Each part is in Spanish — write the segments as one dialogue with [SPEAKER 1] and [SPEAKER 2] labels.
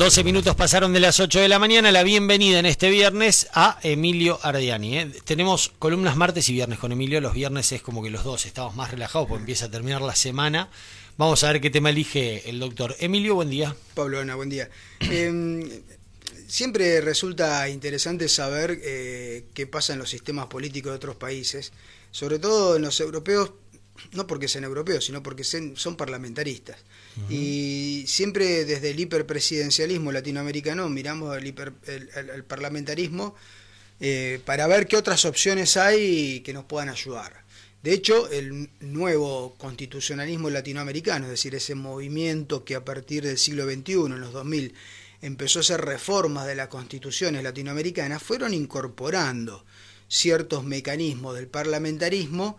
[SPEAKER 1] 12 minutos pasaron de las 8 de la mañana. La bienvenida en este viernes a Emilio Ardiani. Tenemos columnas martes y viernes con Emilio. Los viernes es como que los dos estamos más relajados porque empieza a terminar la semana. Vamos a ver qué tema elige el doctor. Emilio, buen día.
[SPEAKER 2] Pablo, Ana, buen día. Siempre resulta interesante saber qué pasa en los sistemas políticos de otros países, sobre todo en los europeos, no porque sean europeos, sino porque son parlamentaristas. Y siempre desde el hiperpresidencialismo latinoamericano miramos el parlamentarismo para ver qué otras opciones hay que nos puedan ayudar. De hecho, el nuevo constitucionalismo latinoamericano, es decir, ese movimiento que a partir del siglo XXI, en los 2000, empezó a hacer reformas de las constituciones latinoamericanas, fueron incorporando ciertos mecanismos del parlamentarismo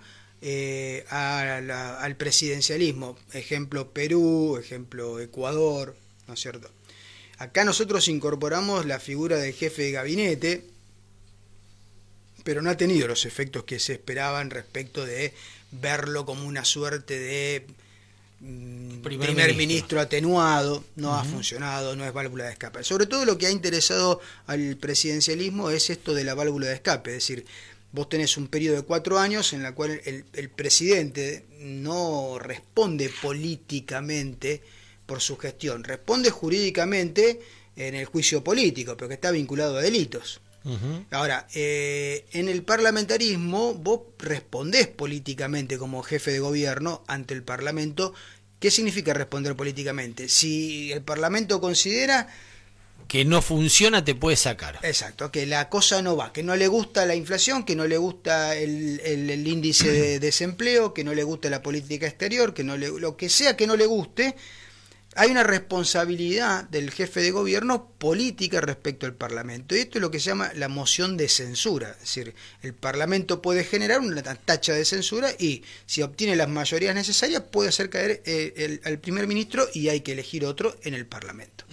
[SPEAKER 2] al presidencialismo. Ejemplo Perú, ejemplo Ecuador, ¿no es cierto? Acá nosotros incorporamos la figura del jefe de gabinete, pero no ha tenido los efectos que se esperaban respecto de verlo como una suerte de primer ministro atenuado. No ha funcionado, no es válvula de escape. Sobre todo lo que ha interesado al presidencialismo es esto de la válvula de escape, es decir, vos tenés un periodo de 4 años en la cual el presidente no responde políticamente por su gestión, responde jurídicamente en el juicio político, pero que está vinculado a delitos. Ahora, en el parlamentarismo vos respondés políticamente como jefe de gobierno ante el Parlamento. ¿Qué significa responder políticamente? Si el Parlamento considera
[SPEAKER 1] que no funciona, te puede sacar.
[SPEAKER 2] Exacto, que la cosa no va, que no le gusta la inflación, que no le gusta el índice de desempleo, que no le gusta la política exterior, que no lo que sea que no le guste. Hay una responsabilidad del jefe de gobierno política respecto al Parlamento. Y esto es lo que se llama la moción de censura. Es decir, el Parlamento puede generar una tacha de censura y si obtiene las mayorías necesarias puede hacer caer al primer ministro y hay que elegir otro en el Parlamento.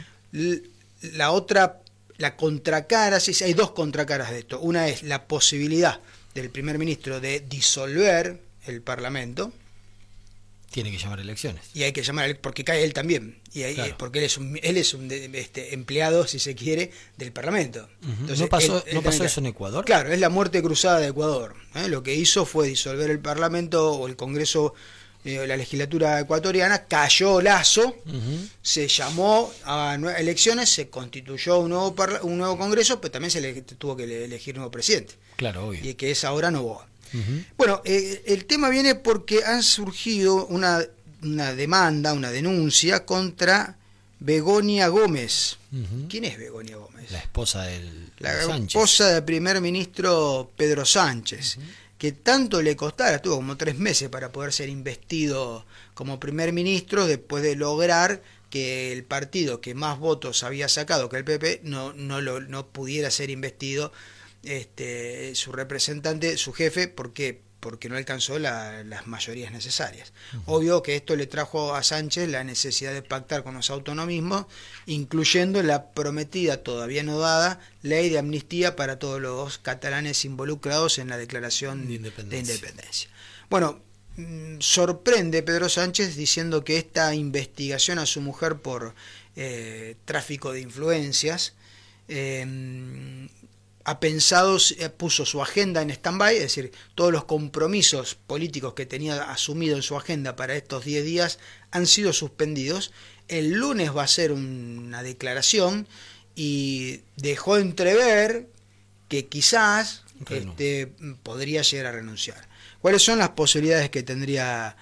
[SPEAKER 2] La contracara, sí, hay dos contracaras de esto. Una es la posibilidad del primer ministro de disolver el Parlamento.
[SPEAKER 1] Tiene que llamar elecciones.
[SPEAKER 2] Y hay que llamar, porque cae él también. Y ahí, claro, porque él es un empleado, si se quiere, del Parlamento. Entonces,
[SPEAKER 1] ¿No pasó eso en Ecuador?
[SPEAKER 2] Claro, es la muerte cruzada de Ecuador. Lo que hizo fue disolver el Parlamento o el Congreso, la legislatura ecuatoriana, cayó Lasso, se llamó a elecciones, se constituyó un nuevo Congreso, pero también se le tuvo que elegir un nuevo presidente.
[SPEAKER 1] Claro, obvio.
[SPEAKER 2] Y que es ahora Noboa. Bueno, el tema viene porque han surgido una demanda, una denuncia contra Begoña Gómez. ¿Quién es Begoña Gómez?
[SPEAKER 1] La esposa de
[SPEAKER 2] la
[SPEAKER 1] Sánchez.
[SPEAKER 2] Esposa del primer ministro Pedro Sánchez, que tanto le costara, estuvo como 3 meses para poder ser investido como primer ministro después de lograr que el partido que más votos había sacado, que el PP, no pudiera ser investido. Su representante, su jefe, porque no alcanzó las mayorías necesarias. Obvio que esto le trajo a Sánchez la necesidad de pactar con los autonomismos, incluyendo la prometida, todavía no dada, ley de amnistía para todos los catalanes involucrados en la declaración de independencia. Bueno, sorprende Pedro Sánchez diciendo que esta investigación a su mujer por tráfico de influencias puso su agenda en stand-by, es decir, todos los compromisos políticos que tenía asumido en su agenda para estos 10 días han sido suspendidos. El lunes va a ser una declaración y dejó entrever que quizás podría llegar a renunciar. ¿Cuáles son las posibilidades que tendría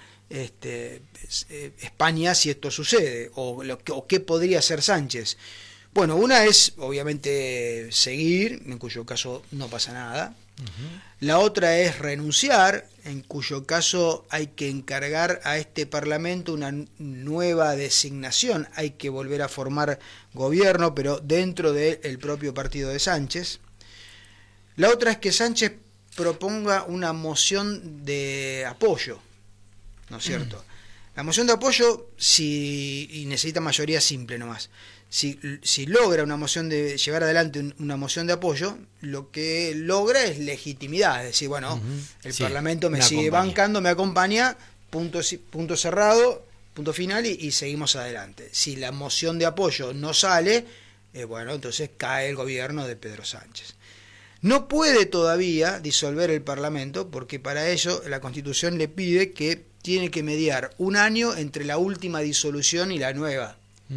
[SPEAKER 2] España si esto sucede? ¿O qué podría hacer Sánchez? Bueno, una es, obviamente, seguir, en cuyo caso no pasa nada. La otra es renunciar, en cuyo caso hay que encargar a este Parlamento una nueva designación. Hay que volver a formar gobierno, pero dentro del propio partido de Sánchez. La otra es que Sánchez proponga una moción de apoyo, ¿no es cierto? La moción de apoyo, y necesita mayoría simple nomás. Si logra llevar adelante una moción de apoyo, lo que logra es legitimidad, es decir, bueno, el Parlamento me sigue bancando, me acompaña, punto cerrado, punto final y seguimos adelante. Si la moción de apoyo no sale, bueno, entonces cae el gobierno de Pedro Sánchez. No puede todavía disolver el Parlamento porque para ello la Constitución le pide que tiene que mediar un año entre la última disolución y la nueva.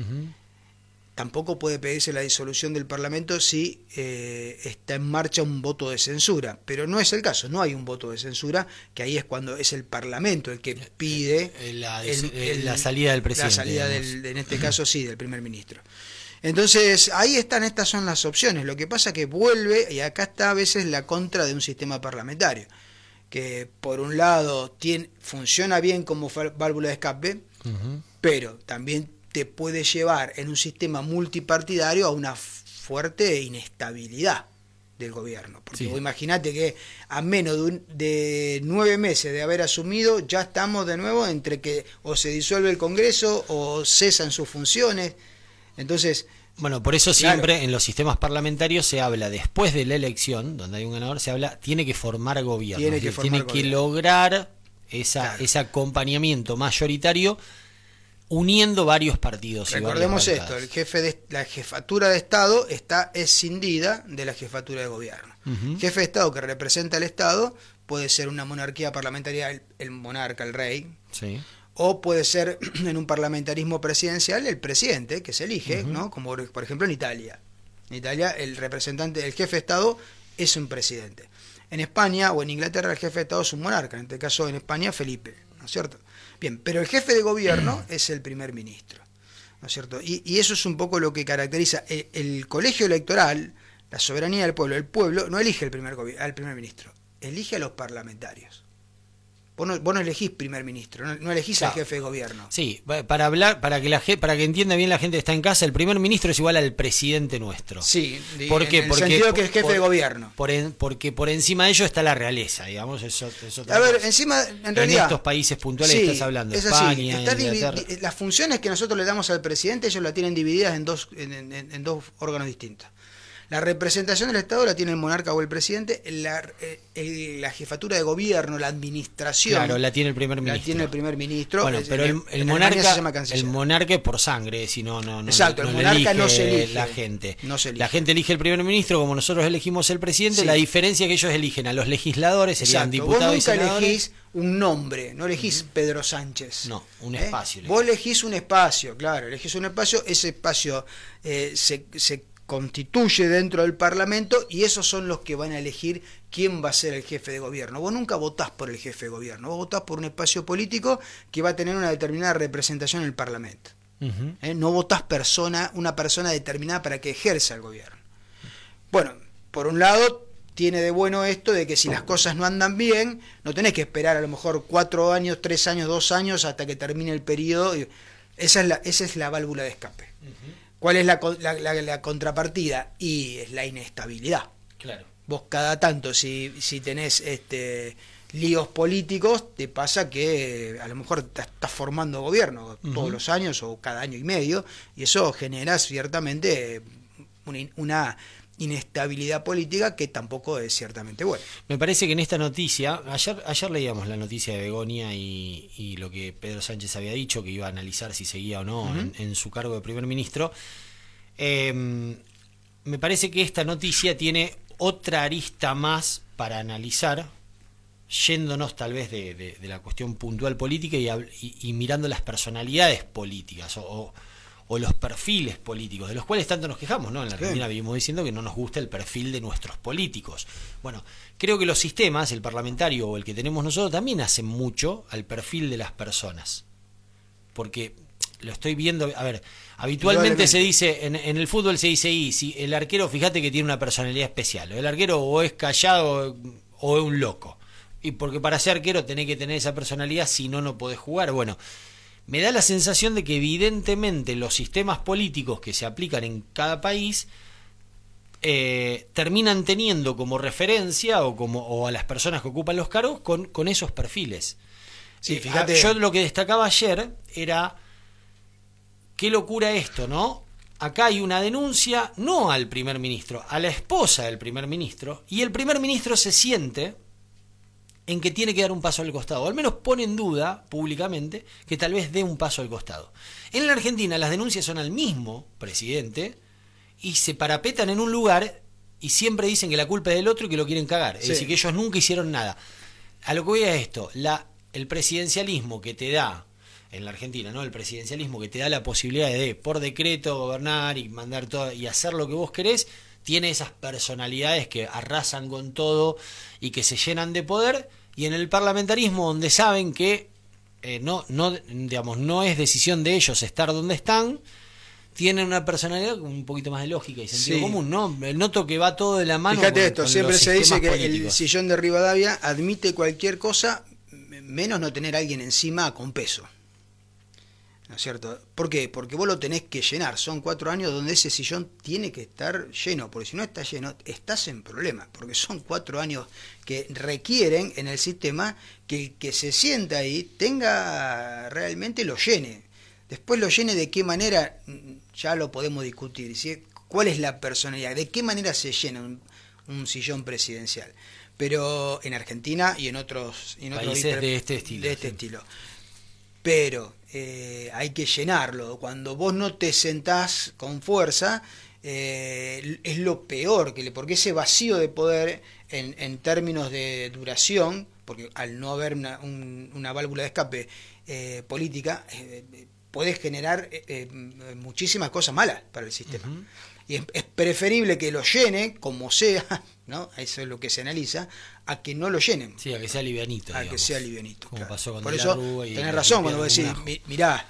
[SPEAKER 2] Tampoco puede pedirse la disolución del Parlamento si está en marcha un voto de censura, pero no es el caso, no hay un voto de censura, que ahí es cuando es el Parlamento el que pide
[SPEAKER 1] la salida del presidente.
[SPEAKER 2] La salida en este caso sí, del primer ministro. Entonces, ahí están, estas son las opciones. Lo que pasa que vuelve, y acá está a veces la contra de un sistema parlamentario, que por un lado funciona bien como válvula de escape, pero también te puede llevar en un sistema multipartidario a una fuerte inestabilidad del gobierno. Porque vos imaginate que a menos de 9 meses de haber asumido, ya estamos de nuevo entre que o se disuelve el Congreso o cesan sus funciones. Entonces,
[SPEAKER 1] bueno, por eso siempre en los sistemas parlamentarios se habla después de la elección, donde hay un ganador, se habla, tiene que formar gobierno, tiene que lograr ese acompañamiento mayoritario uniendo varios partidos.
[SPEAKER 2] Recordemos esto, la jefatura de Estado está escindida de la jefatura de gobierno. Jefe de Estado que representa al Estado puede ser una monarquía parlamentaria, el monarca, el rey, o puede ser en un parlamentarismo presidencial el presidente que se elige, ¿no? Como por ejemplo en Italia. En Italia el representante, el jefe de Estado es un presidente. En España o en Inglaterra el jefe de Estado es un monarca, en este caso en España Felipe, ¿no es cierto? Bien, pero el jefe de gobierno es el primer ministro, ¿no es cierto? Y eso es un poco lo que caracteriza el colegio electoral, la soberanía del pueblo. El pueblo no elige al primer ministro, elige a los parlamentarios. Vos no elegís primer ministro, no elegís al jefe de gobierno.
[SPEAKER 1] Sí, para hablar, para que entienda bien la gente que está en casa, el primer ministro es igual al presidente nuestro.
[SPEAKER 2] Sí,
[SPEAKER 1] ¿por qué?
[SPEAKER 2] En el sentido que es jefe de gobierno.
[SPEAKER 1] Porque por encima de ello está la realeza, digamos.
[SPEAKER 2] A ver, encima, en realidad,
[SPEAKER 1] en estos países puntuales estás hablando,
[SPEAKER 2] es
[SPEAKER 1] España,
[SPEAKER 2] así,
[SPEAKER 1] Inglaterra.
[SPEAKER 2] Las funciones que nosotros le damos al presidente, ellos la tienen divididas en dos órganos distintos. La representación del Estado la tiene el monarca o el presidente, la jefatura de gobierno, la administración.
[SPEAKER 1] Claro, la tiene el primer ministro.
[SPEAKER 2] La tiene el primer ministro.
[SPEAKER 1] Bueno, pero el monarca es por sangre, si no,
[SPEAKER 2] exacto, el monarca no se elige.
[SPEAKER 1] La gente.
[SPEAKER 2] No se elige.
[SPEAKER 1] La gente elige el primer ministro, como nosotros elegimos el presidente. La diferencia es que ellos eligen a los legisladores, serían diputados y senadores.
[SPEAKER 2] Vos nunca elegís un nombre, no elegís Pedro Sánchez.
[SPEAKER 1] No, un espacio.
[SPEAKER 2] Vos elegís un espacio, claro, elegís un espacio, ese espacio se constituye dentro del Parlamento y esos son los que van a elegir quién va a ser el jefe de gobierno. Vos nunca votás por el jefe de gobierno, vos votás por un espacio político que va a tener una determinada representación en el Parlamento. No votás una persona determinada para que ejerza el gobierno. Bueno, por un lado tiene de bueno esto de que si las cosas no andan bien, no tenés que esperar a lo mejor 4 años, 3 años, 2 años hasta que termine el periodo. Esa es la válvula de escape. ¿Cuál es la contrapartida? Y es la inestabilidad.
[SPEAKER 1] Claro.
[SPEAKER 2] Vos cada tanto, si tenés líos políticos, te pasa que a lo mejor te estás formando gobierno todos los años o cada año y medio, y eso genera ciertamente una inestabilidad política que tampoco es ciertamente buena.
[SPEAKER 1] Me parece que en esta noticia, ayer leíamos la noticia de Begonia y lo que Pedro Sánchez había dicho, que iba a analizar si seguía o no en su cargo de primer ministro. Me parece que esta noticia tiene otra arista más para analizar, yéndonos tal vez de la cuestión puntual política y mirando las personalidades políticas o los perfiles políticos, de los cuales tanto nos quejamos, ¿no? En la Argentina venimos diciendo que no nos gusta el perfil de nuestros políticos. Bueno, creo que los sistemas, el parlamentario o el que tenemos nosotros, también hacen mucho al perfil de las personas. Porque lo estoy viendo, a ver, habitualmente se dice, en el fútbol se dice, si el arquero, fíjate que tiene una personalidad especial, el arquero o es callado o es un loco. Y porque para ser arquero tenés que tener esa personalidad, si no, no podés jugar. Bueno, me da la sensación de que evidentemente los sistemas políticos que se aplican en cada país terminan teniendo como referencia o a las personas que ocupan los cargos con esos perfiles.
[SPEAKER 2] Sí, fíjate.
[SPEAKER 1] Yo lo que destacaba ayer era qué locura esto, ¿no? Acá hay una denuncia no al primer ministro, a la esposa del primer ministro, y el primer ministro se siente en que tiene que dar un paso al costado, o al menos pone en duda públicamente que tal vez dé un paso al costado. En la Argentina las denuncias son al mismo presidente y se parapetan en un lugar y siempre dicen que la culpa es del otro y que lo quieren cagar, es decir, que ellos nunca hicieron nada. A lo que voy a esto, el presidencialismo que te da en la Argentina, ¿no? El presidencialismo que te da la posibilidad de por decreto gobernar y mandar todo y hacer lo que vos querés, tiene esas personalidades que arrasan con todo y que se llenan de poder, y en el parlamentarismo donde saben que no es decisión de ellos estar donde están, tienen una personalidad con un poquito más de lógica y sentido común, ¿no? Noto que va todo de la mano.
[SPEAKER 2] Fíjate
[SPEAKER 1] con,
[SPEAKER 2] esto,
[SPEAKER 1] con
[SPEAKER 2] siempre se dice que
[SPEAKER 1] políticos.
[SPEAKER 2] el sillón de Rivadavia admite cualquier cosa, menos no tener a alguien encima con peso. ¿No es cierto? ¿Por qué? Porque vos lo tenés que llenar. Son 4 años donde ese sillón tiene que estar lleno, porque si no está lleno, estás en problemas, porque son 4 años que requieren en el sistema que el que se sienta ahí tenga realmente lo llene. Después lo llene de qué manera, ya lo podemos discutir. ¿Sí? ¿Cuál es la personalidad? ¿De qué manera se llena un sillón presidencial? Pero en Argentina y en otros
[SPEAKER 1] países de este estilo.
[SPEAKER 2] Pero hay que llenarlo. Cuando vos no te sentás con fuerza, es lo peor, porque ese vacío de poder en términos de duración, porque al no haber una válvula de escape política, puedes generar muchísimas cosas malas para el sistema. Uh-huh. Y es preferible que lo llene, como sea, ¿no? Eso es lo que se analiza, a que no lo llenen.
[SPEAKER 1] Sí, a que sea livianito.
[SPEAKER 2] A que sea livianito.
[SPEAKER 1] Como
[SPEAKER 2] claro.
[SPEAKER 1] pasó con
[SPEAKER 2] Por eso, tenés razón cuando vos decís, mirá,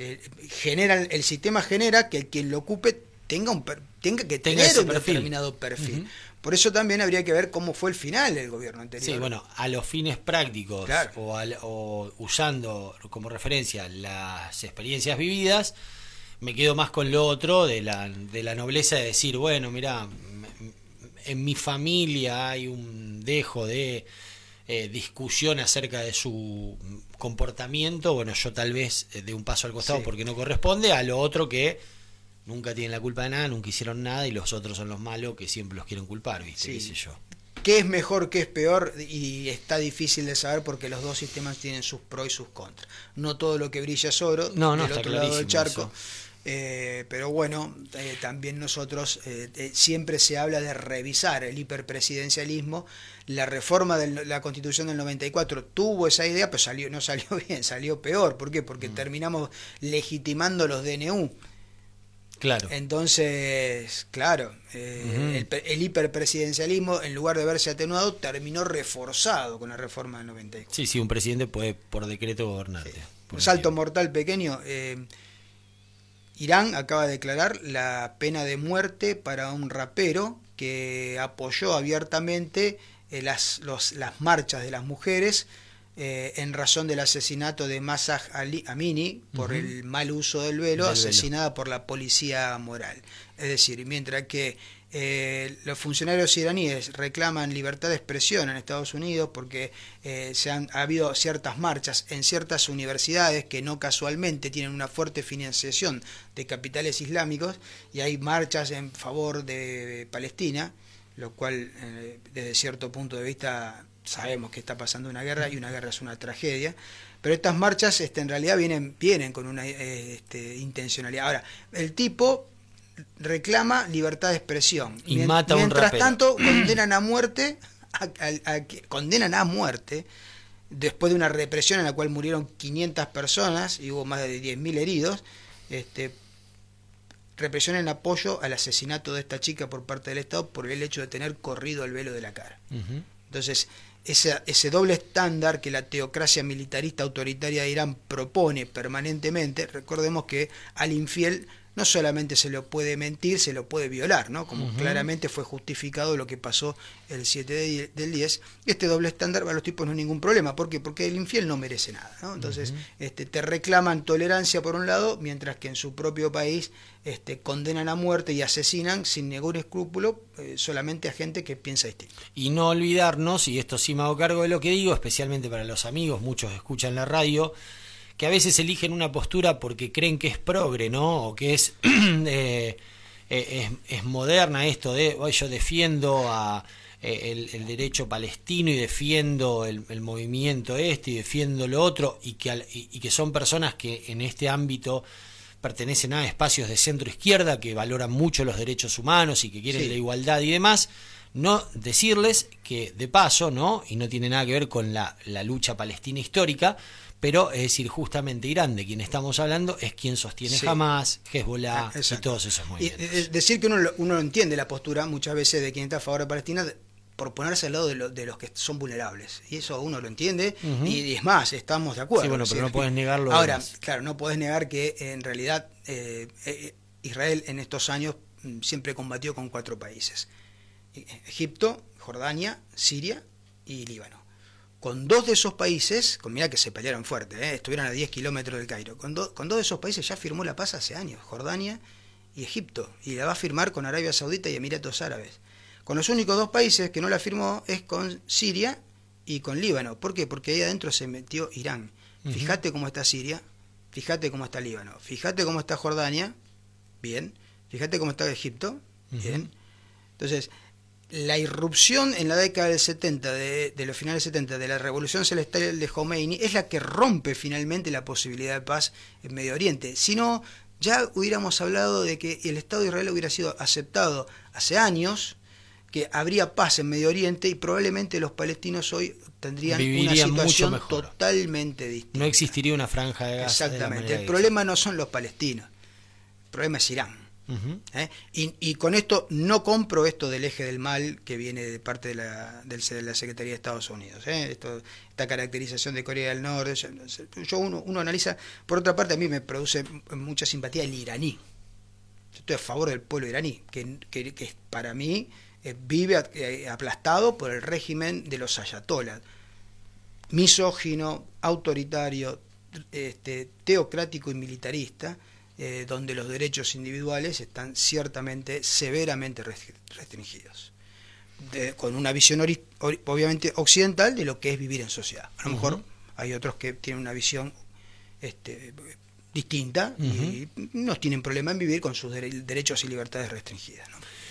[SPEAKER 2] el sistema genera que quien lo ocupe tenga que tener un determinado perfil. Uh-huh. Por eso también habría que ver cómo fue el final del gobierno anterior.
[SPEAKER 1] Sí, bueno, a los fines prácticos,
[SPEAKER 2] claro,
[SPEAKER 1] o usando como referencia las experiencias vividas, me quedo más con lo otro de la nobleza de decir, bueno, mirá, en mi familia hay un dejo de discusión acerca de su comportamiento, bueno, yo tal vez de un paso al costado porque no corresponde, a lo otro que nunca tienen la culpa de nada, nunca hicieron nada y los otros son los malos que siempre los quieren culpar, ¿viste? ¿Qué sé yo?
[SPEAKER 2] ¿Qué es mejor, qué es peor? Y está difícil de saber porque los dos sistemas tienen sus pros y sus contras. No todo lo que brilla es oro, del otro lado del charco. Pero bueno, también nosotros siempre se habla de revisar el hiperpresidencialismo. La reforma de la Constitución del 94 tuvo esa idea, pero no salió bien, salió peor. ¿Por qué? Porque terminamos legitimando los DNU.
[SPEAKER 1] Claro.
[SPEAKER 2] Entonces, claro, el hiperpresidencialismo, en lugar de verse atenuado, terminó reforzado con la reforma del 94.
[SPEAKER 1] Sí, un presidente puede por decreto gobernar.
[SPEAKER 2] Sí. Un salto mortal pequeño. Irán acaba de declarar la pena de muerte para un rapero que apoyó abiertamente las marchas de las mujeres en razón del asesinato de Mahsa Amini por el mal uso del velo, asesinada por la policía moral. Es decir, mientras que los funcionarios iraníes reclaman libertad de expresión en Estados Unidos porque ha habido ciertas marchas en ciertas universidades que no casualmente tienen una fuerte financiación de capitales islámicos, y hay marchas en favor de Palestina, lo cual desde cierto punto de vista sabemos que está pasando una guerra y una guerra es una tragedia, pero estas marchas en realidad vienen con una intencionalidad. Ahora, el tipo reclama libertad de expresión
[SPEAKER 1] y mata a un
[SPEAKER 2] mientras
[SPEAKER 1] rapero.
[SPEAKER 2] Tanto condenan a muerte después de una represión en la cual murieron 500 personas y hubo más de 10.000 heridos. Represión en apoyo al asesinato de esta chica por parte del Estado por el hecho de tener corrido el velo de la cara. Entonces, ese doble estándar que la teocracia militarista autoritaria de Irán propone permanentemente, recordemos que al infiel no solamente se lo puede mentir, se lo puede violar, ¿no? Como claramente fue justificado lo que pasó el 7 del 10. Este doble estándar para los tipos no es ningún problema. ¿Por qué? Porque el infiel no merece nada, ¿no? Entonces, te reclaman tolerancia por un lado, mientras que en su propio país condenan a muerte y asesinan sin ningún escrúpulo solamente a gente que piensa distinto.
[SPEAKER 1] Y no olvidarnos, y esto sí me hago cargo de lo que digo, especialmente para los amigos, muchos escuchan la radio, que a veces eligen una postura porque creen que es progre, ¿no? O que es moderna esto de, yo defiendo a el derecho palestino y defiendo el movimiento y defiendo lo otro, y que son personas que en este ámbito pertenecen a espacios de centro izquierda que valoran mucho los derechos humanos y que quieren la igualdad y demás, no decirles que de paso, ¿no? Y no tiene nada que ver con la lucha palestina histórica, pero es decir, justamente Irán, de quien estamos hablando, es quien sostiene Hamas, Hezbollah y todos esos movimientos.
[SPEAKER 2] Y decir que uno entiende la postura muchas veces de quien está a favor de Palestina por ponerse al lado de los que son vulnerables. Y eso uno lo entiende, y es más, estamos de acuerdo.
[SPEAKER 1] Sí, bueno, pero no puedes negarlo.
[SPEAKER 2] Ahora, claro, no podés negar que en realidad Israel en estos años siempre combatió con 4 países. Egipto, Jordania, Siria y Líbano. Con 2 de esos países, mirá que se pelearon fuerte, estuvieron a 10 kilómetros del Cairo, con 2 de esos países ya firmó la paz hace años, Jordania y Egipto, y la va a firmar con Arabia Saudita y Emiratos Árabes. Con los únicos 2 países que no la firmó es con Siria y con Líbano. ¿Por qué? Porque ahí adentro se metió Irán. Fíjate cómo está Siria, fíjate cómo está Líbano, fíjate cómo está Jordania, bien, fíjate cómo está Egipto, bien. Entonces, la irrupción en la década del 70, de los finales 70, de la revolución celestial de Khomeini, es la que rompe finalmente la posibilidad de paz en Medio Oriente. Si no, ya hubiéramos hablado de que el Estado de Israel hubiera sido aceptado hace años, que habría paz en Medio Oriente, y probablemente los palestinos hoy vivirían una situación totalmente distinta.
[SPEAKER 1] No existiría una franja de Gaza.
[SPEAKER 2] Exactamente. El problema no son los palestinos, el problema es Irán. Y con esto no compro esto del eje del mal que viene de parte de la Secretaría de Estados Unidos. Esta caracterización de Corea del Norte, uno analiza. Por otra parte, a mí me produce mucha simpatía el iraní. Yo estoy a favor del pueblo iraní, que para mí vive aplastado por el régimen de los ayatolás, misógino, autoritario, teocrático y militarista, donde los derechos individuales están ciertamente, severamente restringidos, con una visión obviamente occidental de lo que es vivir en sociedad. A lo mejor hay otros que tienen una visión distinta y no tienen problema en vivir con sus derechos y libertades restringidas, ¿no?